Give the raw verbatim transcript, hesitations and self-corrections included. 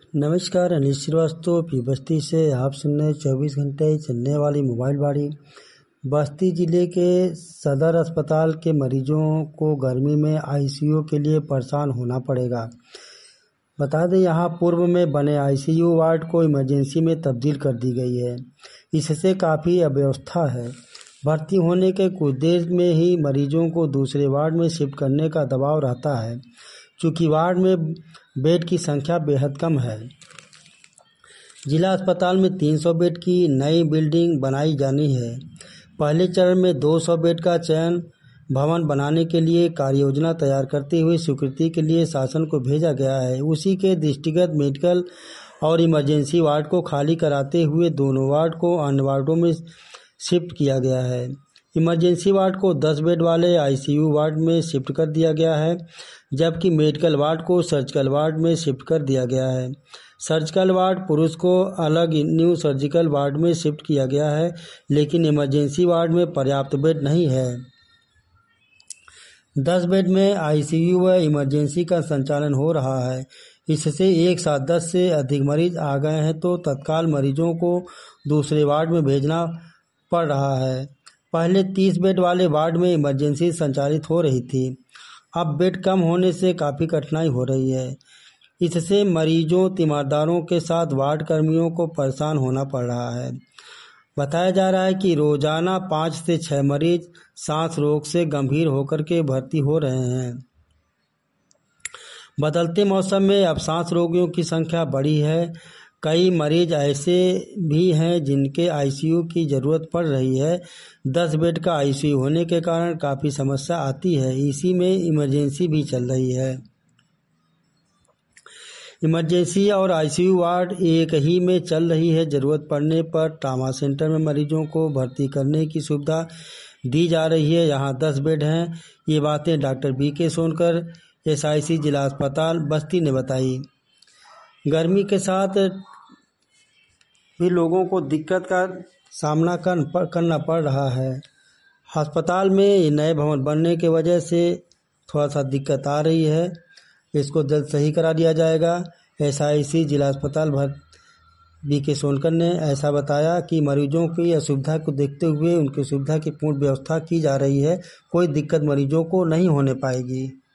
नमस्कार, अनिल श्रीवास्तव पी बस्ती से आप सुन रहे चौबीस घंटे चलने वाली मोबाइल बाड़ी। बस्ती जिले के सदर अस्पताल के मरीजों को गर्मी में आईसीयू के लिए परेशान होना पड़ेगा। बता दें, यहां पूर्व में बने आईसीयू वार्ड को इमरजेंसी में तब्दील कर दी गई है। इससे काफ़ी अव्यवस्था है। भर्ती होने के कुछ देर में ही मरीजों को दूसरे वार्ड में शिफ्ट करने का दबाव रहता है, चूँकि वार्ड में बेड की संख्या बेहद कम है। जिला अस्पताल में तीन सौ बेड की नई बिल्डिंग बनाई जानी है। पहले चरण में दो सौ बेड का चयन भवन बनाने के लिए कार्य योजना तैयार करते हुए स्वीकृति के लिए शासन को भेजा गया है। उसी के दृष्टिगत मेडिकल और इमरजेंसी वार्ड को खाली कराते हुए दोनों वार्ड को अन्य वार्डों में शिफ्ट किया गया है। इमरजेंसी वार्ड को दस बेड वाले आईसीयू वार्ड में शिफ्ट कर दिया गया है, जबकि मेडिकल वार्ड को सर्जिकल वार्ड में शिफ्ट कर दिया गया है। सर्जिकल वार्ड पुरुष को अलग न्यू सर्जिकल वार्ड में शिफ्ट किया गया है, लेकिन इमरजेंसी वार्ड में पर्याप्त बेड नहीं है। दस बेड में आईसीयू व इमरजेंसी का संचालन हो रहा है। इससे एक साथ दस से अधिक मरीज आ गए हैं तो तत्काल मरीजों को दूसरे वार्ड में भेजना पड़ रहा है। पहले तीस बेड वाले वार्ड में इमरजेंसी संचालित हो रही थी, अब बेड कम होने से काफ़ी कठिनाई हो रही है। इससे मरीजों, तीमारदारों के साथ वार्ड कर्मियों को परेशान होना पड़ रहा है। बताया जा रहा है कि रोजाना पाँच से छः मरीज सांस रोग से गंभीर होकर के भर्ती हो रहे हैं। बदलते मौसम में अब सांस रोगियों की संख्या बढ़ी है। कई मरीज ऐसे भी हैं जिनके आईसीयू की ज़रूरत पड़ रही है। दस बेड का आईसीयू होने के कारण काफ़ी समस्या आती है। इसी में इमरजेंसी भी चल रही है। इमरजेंसी और आईसीयू वार्ड एक ही में चल रही है। ज़रूरत पड़ने पर ट्रामा सेंटर में मरीजों को भर्ती करने की सुविधा दी जा रही है। यहाँ दस बेड हैं। ये बातें डॉक्टर बी के सोनकर, एसआईसी जिला अस्पताल बस्ती ने बताई। गर्मी के साथ भी लोगों को दिक्कत का सामना कर, करना पड़ रहा है। अस्पताल में नए भवन बनने के वजह से थोड़ा सा दिक्कत आ रही है। इसको जल्द सही करा दिया जाएगा। एसआईसी जिला अस्पताल भर बी के सोनकर ने ऐसा बताया कि मरीजों की असुविधा को देखते हुए उनकी सुविधा की पूर्ण व्यवस्था की जा रही है। कोई दिक्कत मरीजों को नहीं होने पाएगी।